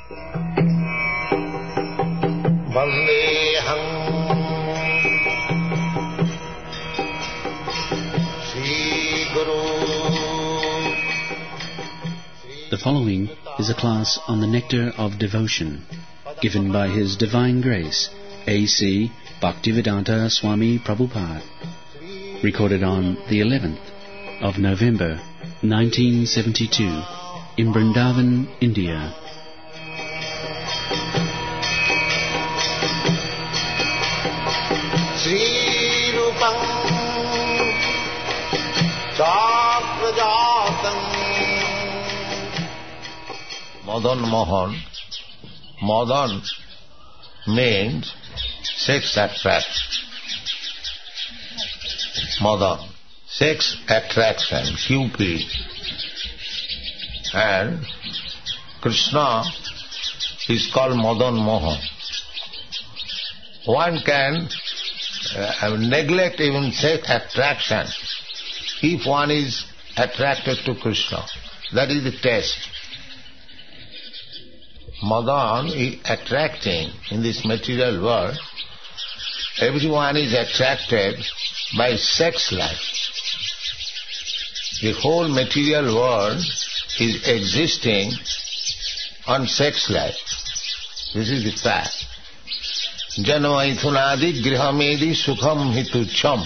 Vandeham Sri Guru. The following is a class on the Nectar of Devotion, given by His Divine Grace, A.C. Bhaktivedanta Swami Prabhupada, recorded on the 11th of November, 1972, in Vrindavan, India. Sri Rupam Chakrajatam Madan Mohan. Madan means sex attraction. Madan, sex attraction, Cupid. And Krishna is called Madan Mohan. One can neglect even sex attraction if one is attracted to Krishna. That is the test. Madan is attracting in this material world. Everyone is attracted by sex life. The whole material world is existing on sex life. This is the fact. Janamaithunadi grihamedi sukham hitucham.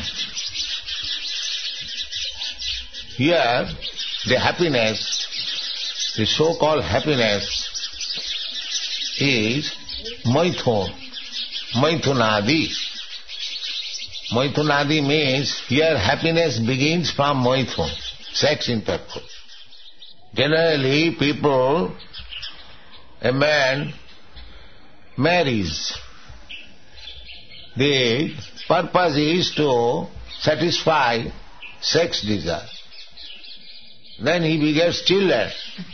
Here, the happiness, the so-called happiness, is maithun, maithunadi. Maithunadi means here happiness begins from maithun, sex intercourse. Generally people, a man marries. The purpose is to satisfy sex desire. Then he begets children.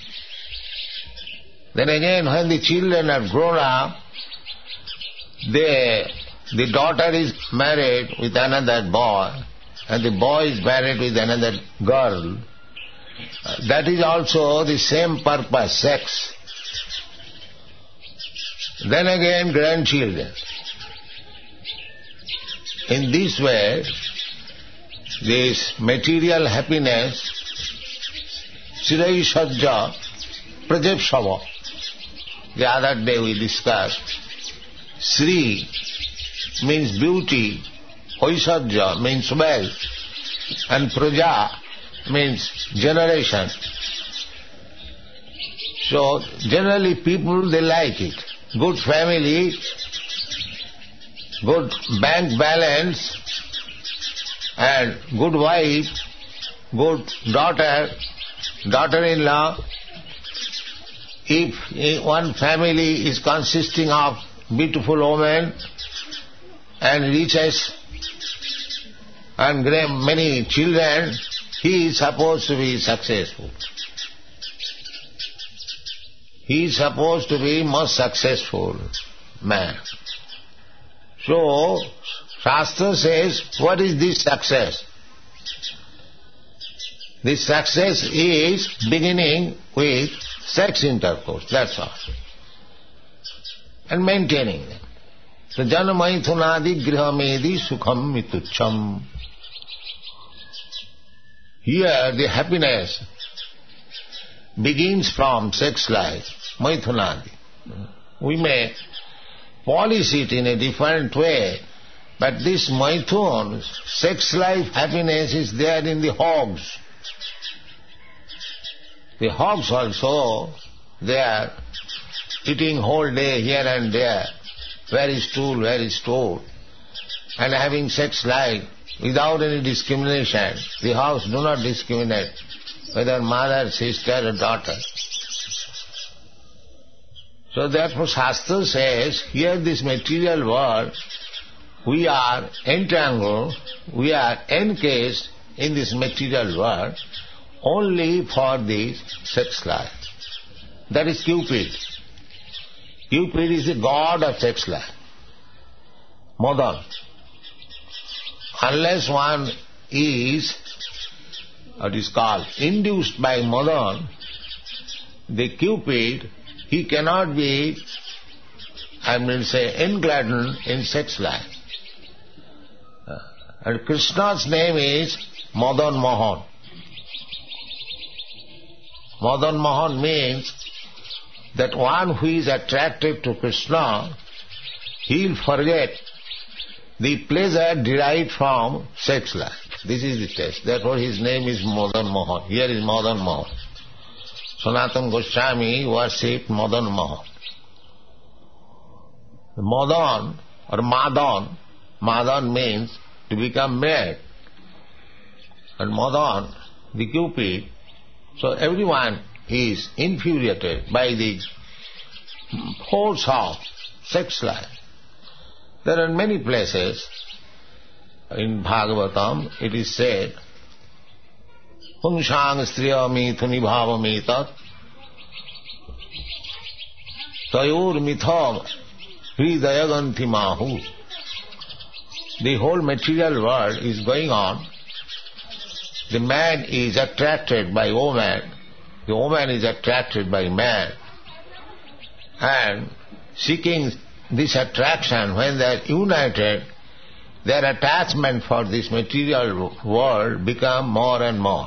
Then again when the children are grown up, the daughter is married with another boy and the boy is married with another girl. That is also the same purpose, sex. Then again grandchildren. In this way, this material happiness, Sirai Sajja Prajapshava. The other day we discussed, Sri means beauty, Aishwarya means wealth, and Praja means generation. So generally people, they like it. Good family, good bank balance, and good wife, good daughter, daughter-in-law. If one family is consisting of beautiful women and riches and many children, he is supposed to be successful. He is supposed to be most successful man. So, Shastra says, what is this success? This success is beginning with sex intercourse, that's all. And maintaining them. So, Janamaithunadi grihamedi sukham mitucham. Here the happiness begins from sex life, maithunadi. We may polish it in a different way, but this maithun, sex life happiness is there in the hogs. The hogs also, they are eating whole day here and there, where is stool, and having sex life without any discrimination. The hogs do not discriminate whether mother, sister or daughter. So therefore Shastra says, here this material world, we are entangled, we are encased in this material world only for the sex life. That is Cupid. Cupid is the god of sex life. Madan. Unless one is, what is called, induced by Madan, the Cupid he cannot be, engladdened in sex life. And Krishna's name is Madan Mohan. Madan Mohan means that one who is attracted to Krishna, he will forget the pleasure derived from sex life. This is the test. Therefore his name is Madan Mohan. Here is Madan Mohan. Sanatana Goswami worshipped Madan Mohan. Madan or Madan, Madan means to become mad. And Madan, the Cupid, so everyone is infuriated by the force of sex life. There are many places in Bhagavatam it is said, Punsang striya mithuni bhavametat tayor mitham hridayaganti mahu. The whole material world is going on. The man is attracted by woman, the woman is attracted by man, and seeking this attraction, when they are united, their attachment for this material world become more and more.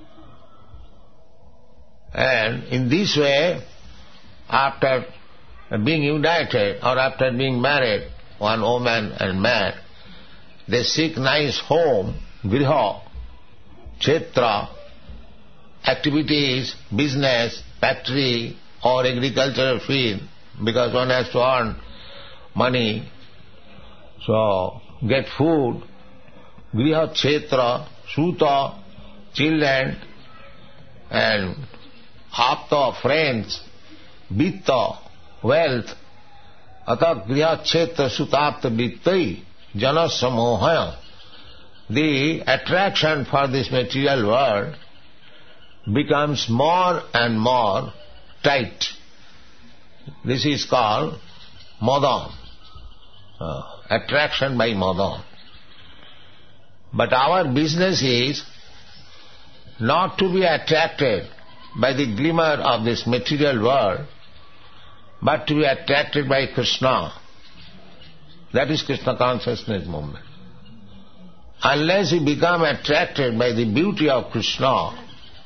And in this way, after being united or after being married, one woman and man, they seek nice home, griha, kshetra, activities, business, factory or agricultural field, because one has to earn money, so get food, griha, kshetra, suta, children, and apta, friends, vitta, wealth, ata griha, kshetra, sutapta, vittai, janas samohaya. The attraction for this material world becomes more and more tight. This is called Madan, attraction by Madan. But our business is not to be attracted by the glimmer of this material world, but to be attracted by Krishna. That is Krishna consciousness movement. Unless we become attracted by the beauty of Krishna,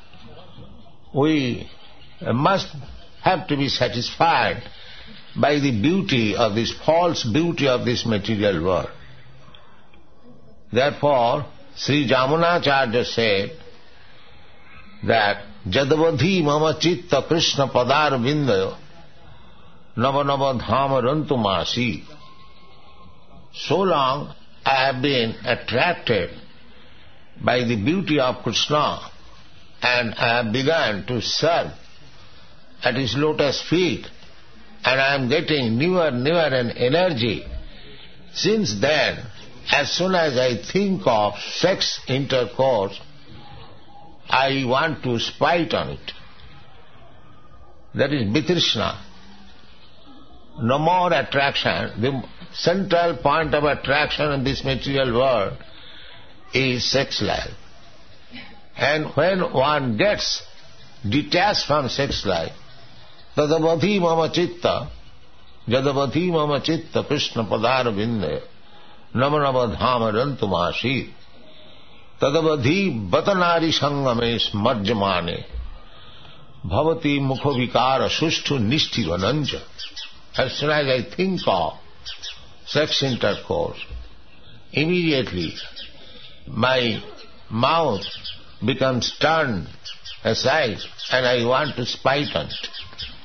we must have to be satisfied by the beauty of this false beauty of this material world. Therefore, Sri Jamunacharya said that Jadavadhi mama chitta Krishna padar vindayo nava nava dhama rantumasi. So long I have been attracted by the beauty of Krishna and I have begun to serve at his lotus feet, and I am getting newer an energy. Since then, as soon as I think of sex intercourse, I want to spite on it. That is Vitrishna. No more attraction. The central point of attraction in this material world is sex life. And when one gets detached from sex life, tadavadhi mama chitta, jadavadhi mama chitta Krishna padar vinde, namanava dhama rantumasi, tadavadhi batanari sangames marjamane, bhavati mukha vikara sushtu nishtivananja. As soon as I think of sex intercourse, immediately my mouth becomes turned aside and I want to spite on it.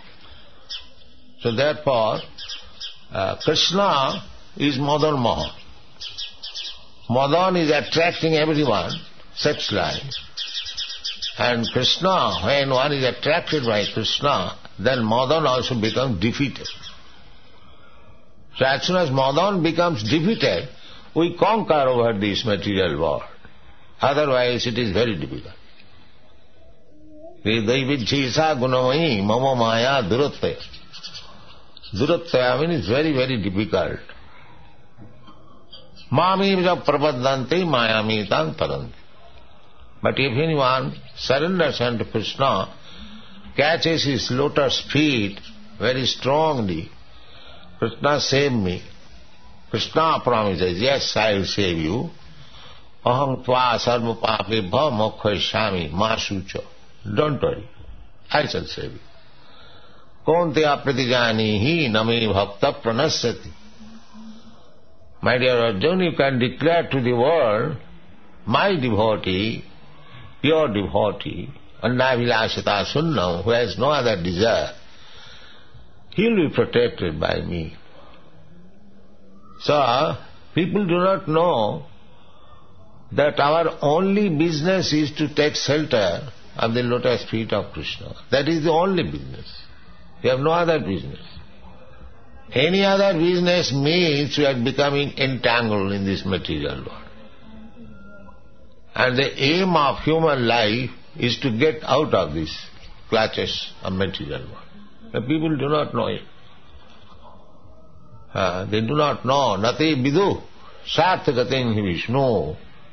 So therefore, Krishna is Madan Mohan. Madan is attracting everyone, sex life. And Krishna, when one is attracted by Krishna, then Madan also becomes defeated. So as soon as Madan becomes defeated, we conquer over this material world. Otherwise it is very difficult. Daividjisa gunamai mama maya durattaya. Durattaya means very, very difficult. Mamivja prapaddante mayamitan padanti. But if anyone surrenders unto Krishna, catches his lotus feet very strongly, Krishna save me. Krishna promises, yes, I will save you. Aham tva sarva pape bha mokshaishyami ma sucha. Don't worry, I shall save you. Kaunteya pratijanihi name bhakta pranasyati. My dear Arjuna, you can declare to the world, my devotee, pure devotee, Annavilasita Sunnam, who has no other desire, he will be protected by me. So, people do not know that our only business is to take shelter of the lotus feet of Krishna. That is the only business. We have no other business. Any other business means we are becoming entangled in this material world. And the aim of human life is to get out of these clutches of material world. The people do not know it. They do not know. Nati vidu sarthagatin hi Vishnu.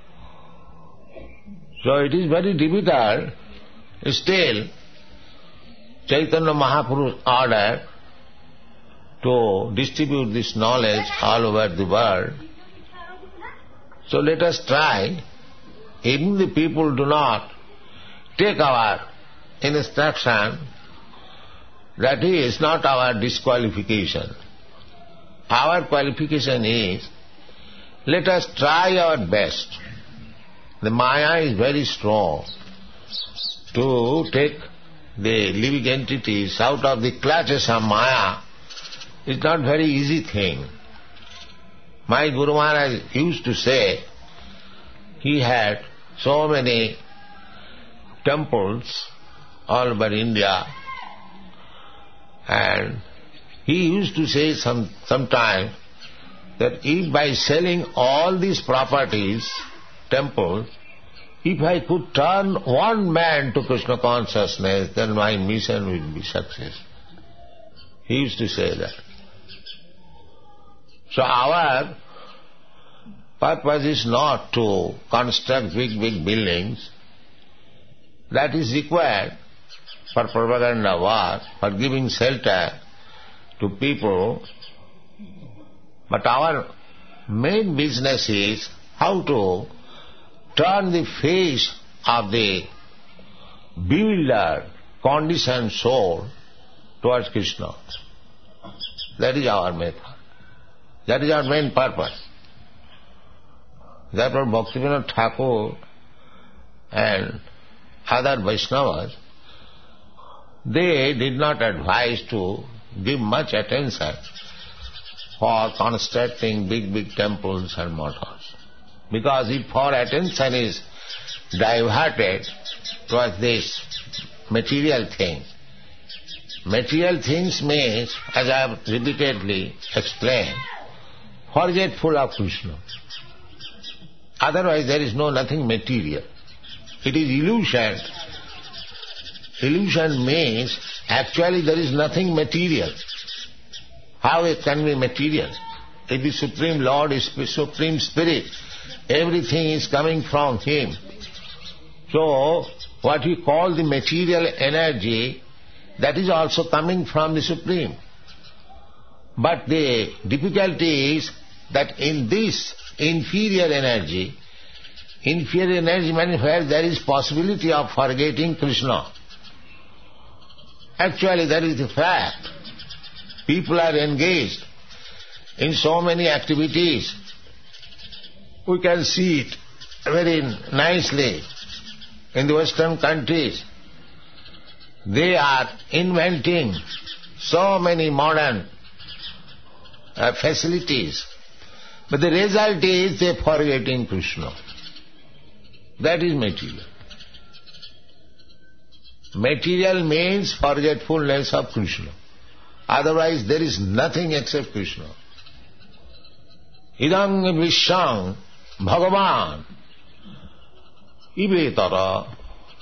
So it is very difficult. Still, Chaitanya Mahaprabhu ordered to distribute this knowledge all over the world. So let us try. Even the people do not take our instruction, that is not our disqualification. Our qualification is, let us try our best. The Maya is very strong. To take the living entities out of the clutches of Maya is not very easy thing. My Guru Maharaj used to say, he had so many temples all over India, and he used to say sometime that if by selling all these properties, temples, if I could turn one man to Krishna consciousness, then my mission will be success. He used to say that. So our purpose is not to construct big buildings. That is required for propaganda war, for giving shelter to people. But our main business is how to turn the face of the bewildered, conditioned soul towards Krishna. That is our method. That is our main purpose. Therefore Bhaktivinoda Thakur and other Vaishnavas, they did not advise to give much attention for constructing big temples and mortals. Because if our attention is diverted towards this material things means, as I have repeatedly explained, forgetful of Krishna. Otherwise there is nothing material. It is illusion. Illusion means actually there is nothing material. How it can be material? If the Supreme Lord is the Supreme Spirit, everything is coming from Him. So, what we call the material energy, that is also coming from the Supreme. But the difficulty is that in this inferior energy means where there is possibility of forgetting Krishna. Actually, that is the fact. People are engaged in so many activities. We can see it very nicely in the Western countries. They are inventing so many modern facilities. But the result is they are forgetting Krishna. That is material. Material means forgetfulness of Krishna. Otherwise there is nothing except Krishna. Idang vishang bhagavan ivetara.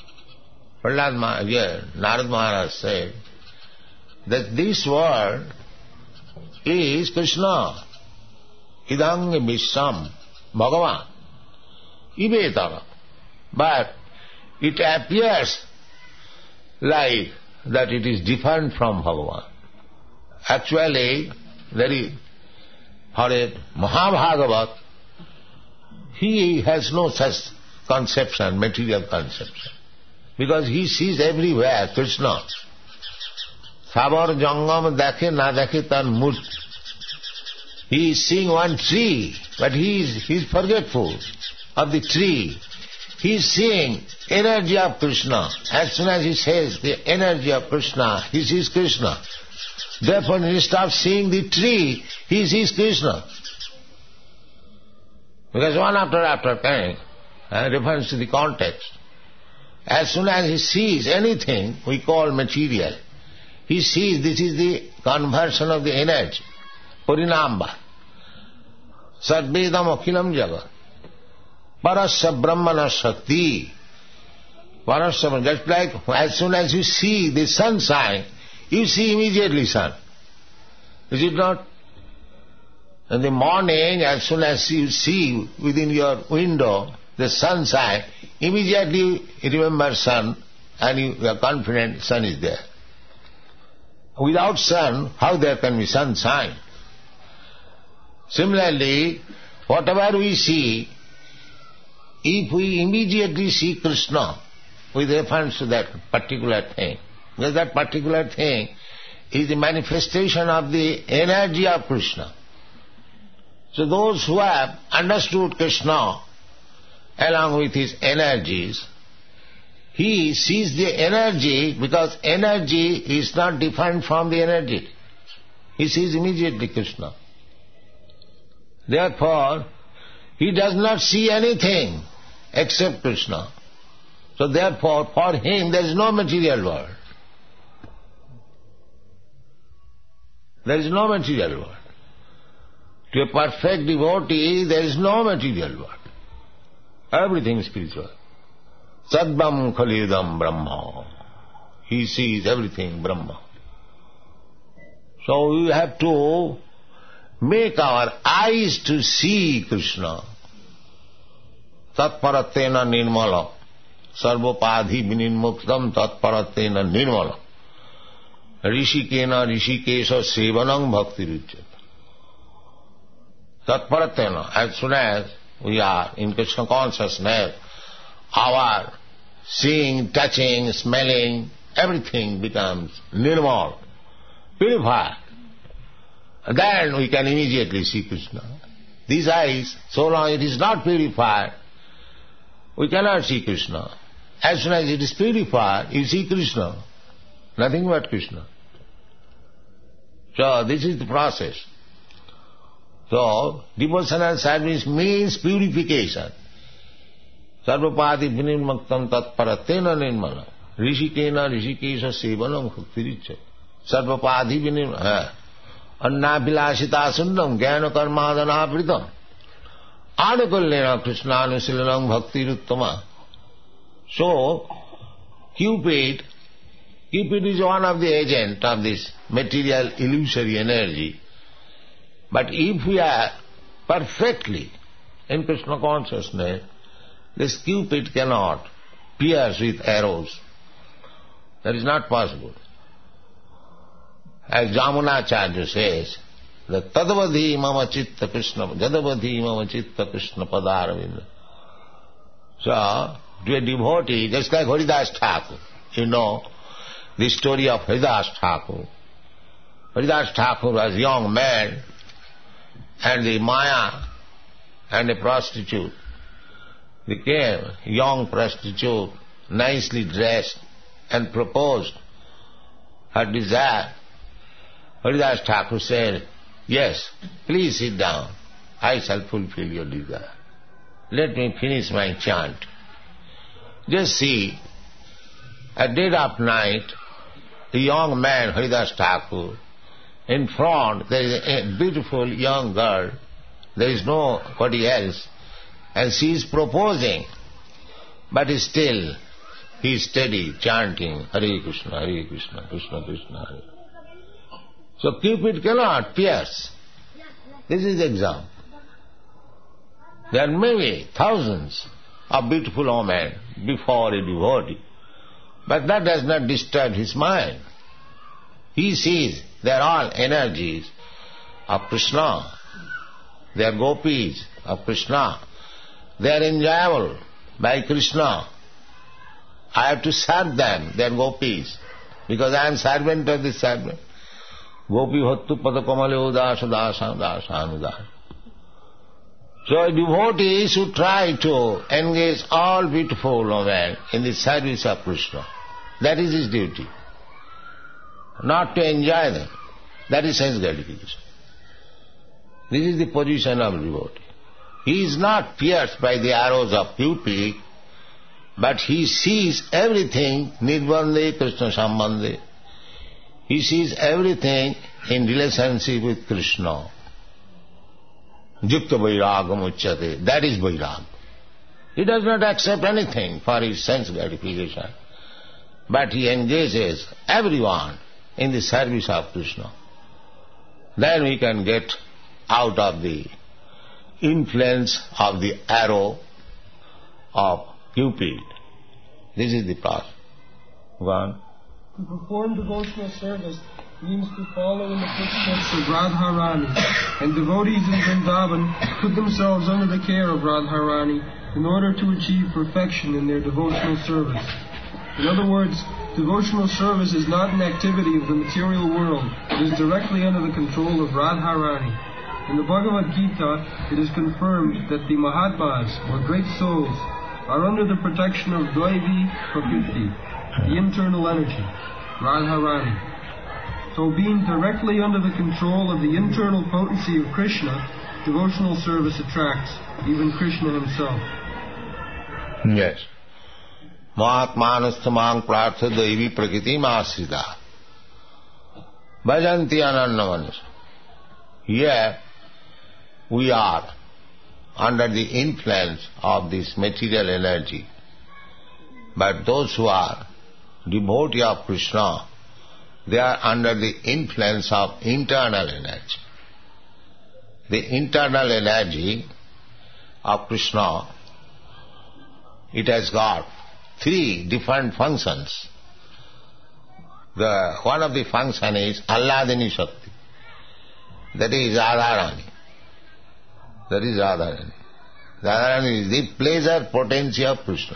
Narad Maharaj said that this world is Krishna. Idang visham bhagavan ivetara. But it appears like that it is different from Bhagavan. Actually, for a Mahabhagavat, he has no such conception, material conception. Because he sees everywhere Krishna. Sabar jangam dekhe na dekhe tan murt. He is seeing one tree, but he is forgetful of the tree. He is seeing energy of Krishna. As soon as he says the energy of Krishna, he sees Krishna. Therefore, instead of seeing the tree, he sees Krishna. Because one after coming, refers to the context. As soon as he sees anything we call material, he sees this is the conversion of the energy, Purinamba. Sadvedam akhilam jagat. Parasya brahmana shakti. Parasya, just like as soon as you see the sunshine, you see immediately sun. Is it not? In the morning, as soon as you see within your window the sunshine, immediately you remember sun and you are confident sun is there. Without sun, how there can be sunshine? Similarly, whatever we see, if we immediately see Krishna with reference to that particular thing, because that particular thing is the manifestation of the energy of Krishna. So those who have understood Krishna along with his energies, he sees the energy because energy is not different from the energy. He sees immediately Krishna. Therefore, he does not see anything except Krishna. So therefore, for him there is no material world. There is no material world. To a perfect devotee, there is no material world. Everything is spiritual. Sadvam khalidam Brahma. He sees everything Brahma. So we have to make our eyes to see Krishna. Tatparatena nirmala. Sarvopadhi vinimuktam tatparatena nirmala. Rishikena rishikesha sevanam bhakti ruchyata. Tatparatena, as soon as we are in Krishna consciousness, our seeing, touching, smelling, everything becomes nirmal, purified. Then we can immediately see Krishna. These eyes, so long it is not purified, we cannot see Krishna. As soon as it is purified, you see Krishna. Nothing but Krishna. So this is the process. So devotional service means purification. Sarvapadi vinimuktam tatparatena nirmala. Rishikena rishikesha sevanam bhaktiricha. Sarvapadi vinimuktam. Annabilasita sundam jnana karmadana vritam. Anukullena krishnanushilanam bhaktiruttama. So, Cupid is one of the agents of this material illusory energy. But if we are perfectly in Krishna consciousness, this Cupid cannot pierce with arrows. That is not possible. As Jamunacharya says, that tadavadhi mama chitta Krishna, jadavadhi mama chitta Krishna padaravinda. So, to a devotee, just like Haridas Thakur, you know the story of Haridas Thakur. Haridas Thakur was a young man, and the Maya and a prostitute became a young prostitute, nicely dressed, and proposed her desire. Haridas Thakur said, "Yes, please sit down. I shall fulfill your desire. Let me finish my chant." Just see, at dead of night, the young man, Haridas Thakur, in front there is a beautiful young girl, there is nobody else, and she is proposing, but still he is steady, chanting, Hare Krishna, Krishna Krishna, Hare. So Cupid cannot pierce. This is the example. There are many thousands of beautiful women before a devotee, but that does not disturb his mind. He sees they are all energies of Krishna. They are gopis of Krishna. They are enjoyable by Krishna. I have to serve them, they are gopis, because I am servant of this servant. Gopi bhattu padakamale udasa dasa dasa anudasa. So a devotee should try to engage all beautiful women in the service of Krishna. That is his duty. Not to enjoy them. That is sense gratification. This is the position of devotee. He is not pierced by the arrows of Cupid, but he sees everything nirbande Krishna sambandhe. He sees everything in relationship with Krishna. Yukta vairagam uchyate. That is vairagam. He does not accept anything for his sense gratification, but he engages everyone in the service of Krishna. Then we can get out of the influence of the arrow of Cupid. This is the process. Go on. To perform devotional service means to follow in the footsteps of Radharani, and devotees in Vrindavan put themselves under the care of Radharani in order to achieve perfection in their devotional service. In other words, devotional service is not an activity of the material world, it is directly under the control of Radharani. In the Bhagavad Gita, it is confirmed that the Mahatmas, or great souls, are under the protection of Dvaivi Prakriti, the internal energy, Radharani. So being directly under the control of the internal potency of Krishna, devotional service attracts even Krishna himself. Yes. Mahatmanastamang prartha daivi prakriti masrita. Bhajanti anannamanas. Here we are under the influence of this material energy. But those who are devotee of Krishna, they are under the influence of internal energy. The internal energy of Krishna, it has got three different functions. One of the function is Alladini Shakti. That is Radharani. That is Radharani. Radharani is the pleasure potency of Krishna.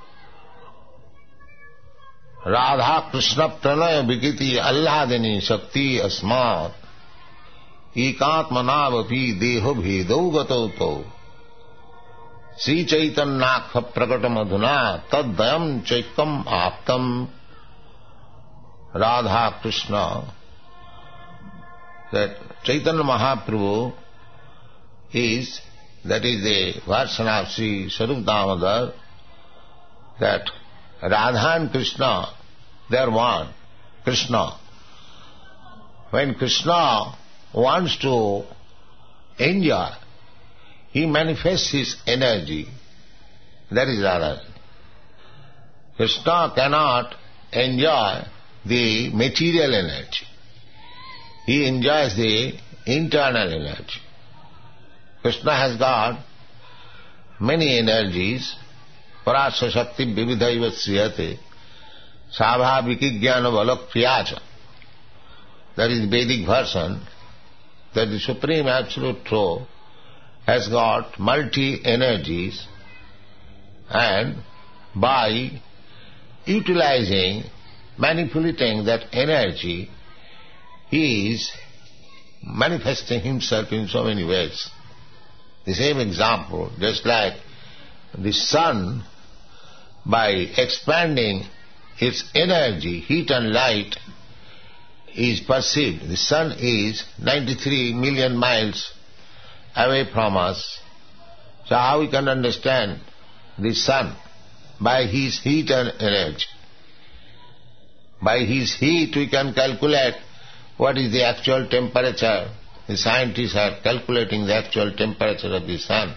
Radha Krishna pranaya vikiti Alladini Shakti asmat ekatmanavapi deho bhedau gato Sri Chaitanyakha prakatamadhuna taddayam chaikam aptam. Radha Krishna, that Chaitanya Mahaprabhu is, that is the version of Sri Sarup Damodar, that Radha and Krishna, they are one. Krishna. When Krishna wants to enjoy, he manifests his energy. That is Radha. Krishna cannot enjoy the material energy. He enjoys the internal energy. Krishna has got many energies. Parasya Shakti Vividhaiva Sriyate Sabhaviki Jnana Valakriyacha. That is the Vedic version, that the Supreme Absolute Truth has got multi-energies, and by utilizing, manipulating that energy, he is manifesting himself in so many ways. The same example, just like the sun, by expanding its energy, heat and light, is perceived. The sun is 93 million miles away from us. So how we can understand the sun? By his heat and energy. By his heat we can calculate what is the actual temperature. The scientists are calculating the actual temperature of the sun.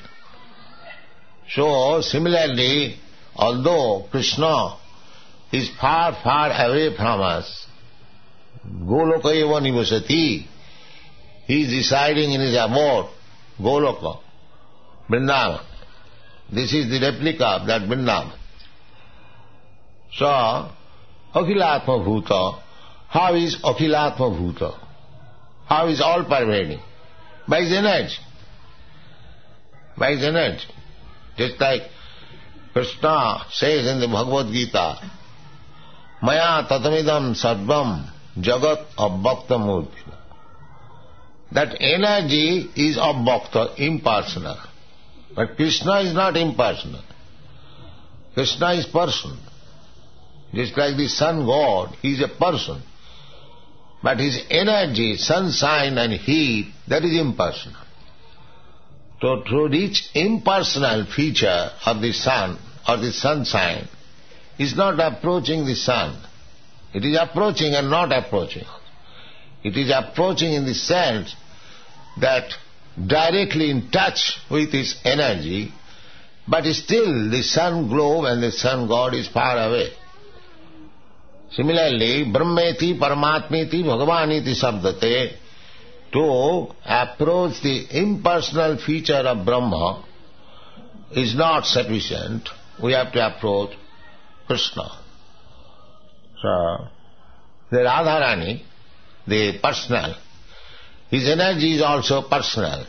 So similarly, although Krishna is far, far away from us, Goloka eva nivasati, he is residing in his abode, Goloka, Vrindavan. This is the replica of that Vrindavan. So, Akhilatma Bhuta How is Akhilatma Bhuta? How is all pervading? By his energy. By his energy. Just like Krishna says in the Bhagavad Gita, Maya tatamidam sarvam jagat abhakta murti. That energy is abhakta, impersonal. But Krishna is not impersonal. Krishna is person. Just like the sun god, he is a person. But his energy, sunshine and heat, that is impersonal. So to reach impersonal feature of the sun or the sunshine is not approaching the sun. It is approaching and not approaching. It is approaching in the sense that directly in touch with its energy, but still the sun globe and the sun god is far away. Similarly, Brahmeti, Paramatmeti, Bhagavaniti Sabdate, to approach the impersonal feature of Brahma is not sufficient. We have to approach Krishna. So, the Radharani, the personal, his energy is also personal.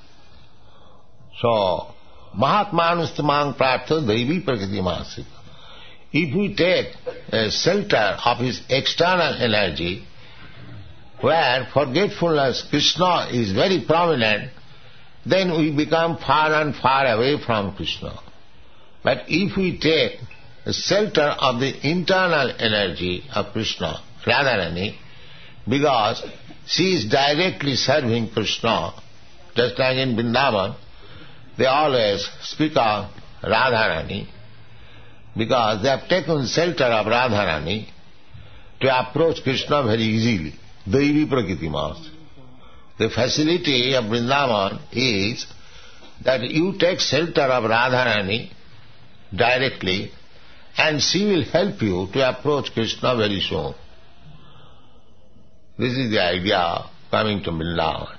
So, Mahatmanustamang Prartha Daivi Prakriti Masik. If we take a shelter of his external energy, where forgetfulness, Krishna is very prominent, then we become far and far away from Krishna. But if we take a shelter of the internal energy of Krishna, Radharani, because she is directly serving Krishna, just like in Vrindavan, they always speak of Radharani, because they have taken shelter of Radharani to approach Krishna very easily. Daivi Prakriti Mas. The facility of Vrindavan is that you take shelter of Radharani directly and she will help you to approach Krishna very soon. This is the idea of coming to Vrindavan.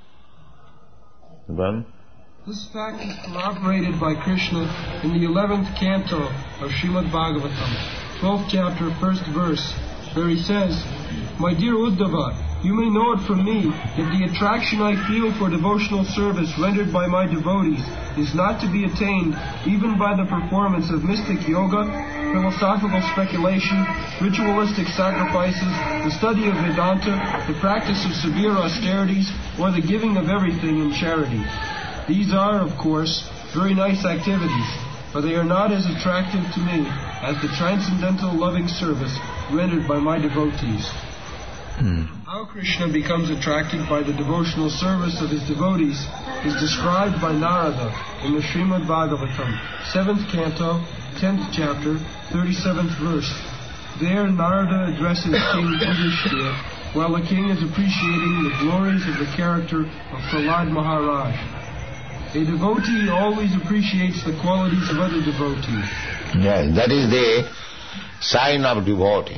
Then? This fact is corroborated by Krishna in the 11th canto of Srimad Bhagavatam, 12th chapter, 1st verse, where he says, My dear Uddhava, you may know it from me that the attraction I feel for devotional service rendered by my devotees is not to be attained even by the performance of mystic yoga, philosophical speculation, ritualistic sacrifices, the study of Vedanta, the practice of severe austerities, or the giving of everything in charity. These are, of course, very nice activities, but they are not as attractive to me as the transcendental loving service rendered by my devotees. How Krishna becomes attracted by the devotional service of his devotees is described by Narada in the Srimad Bhagavatam, 7th canto, 10th chapter, 37th verse. There Narada addresses King Yudhishthira while the king is appreciating the glories of the character of Prahlad Maharaj. A devotee always appreciates the qualities of other devotees. Yes, that is the sign of devotee.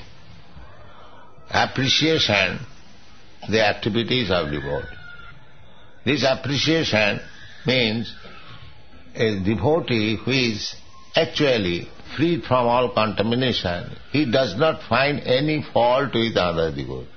Appreciation, the activities of devotee. This appreciation means a devotee who is actually freed from all contamination. He does not find any fault with other devotee.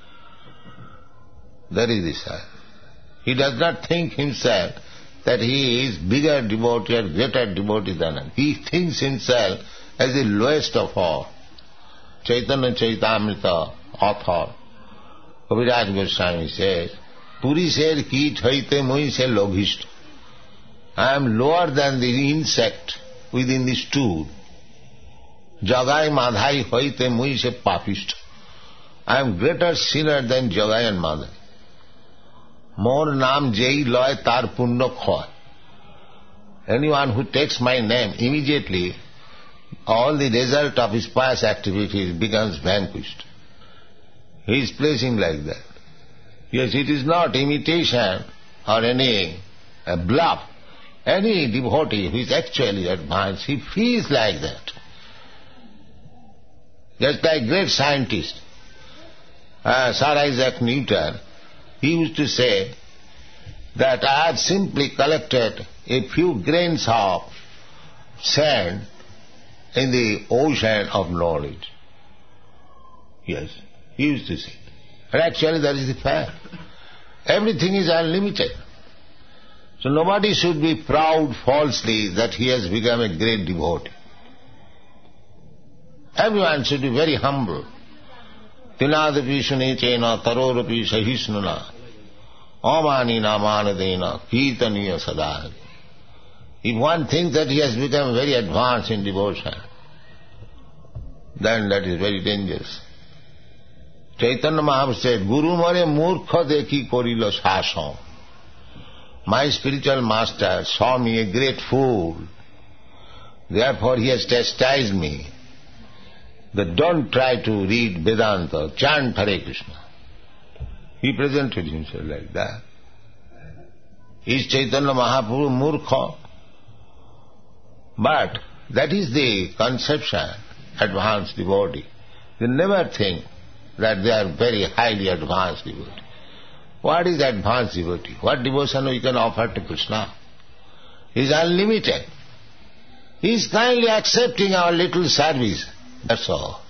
That is the sign. He does not think himself that he is bigger devotee or greater devotee than him. He thinks himself as the lowest of all. Chaitanya Chaitamrita author, Kaviraj Goswami says, Puri ser ki chaite mui se loghisht. I am lower than the insect within the stool. Jagai madhai hoite mui se papisht. I am greater sinner than Jagai and Madhai. More naam jai loy tar punno khoy. Anyone who takes my name, immediately all the result of his pious activities becomes vanquished. He is placing like that. Yes, it is not imitation or any bluff. Any devotee who is actually advanced, he feels like that. Just like great scientist, Sir Isaac Newton, he used to say that I have simply collected a few grains of sand in the ocean of knowledge. Yes. he used to say. And actually that is the fact. Everything is unlimited. So nobody should be proud falsely that he has become a great devotee. Everyone should be very humble. Tinadapi sunechena tarorapi sahisnuna amanina manadena kirtaniya sada. If one thinks that he has become very advanced in devotion, then that is very dangerous. Chaitanya Mahaprabhu said, Guru mare murkha dekhi korilo sasam. My spiritual master saw me a great fool. Therefore he has chastised me that don't try to read Vedanta, chant Hare Krishna. He presented himself like that. Is Chaitanya Mahaprabhu murkha? But that is the conception, advanced devotee. They never think that they are very highly advanced devotee. What is advanced devotee? What devotion we can offer to Krishna? He is unlimited. He is kindly accepting our little service. That's all.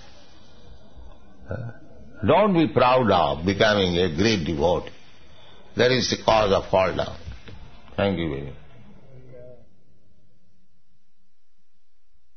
Don't be proud of becoming a great devotee. That is the cause of fall down. Thank you very much.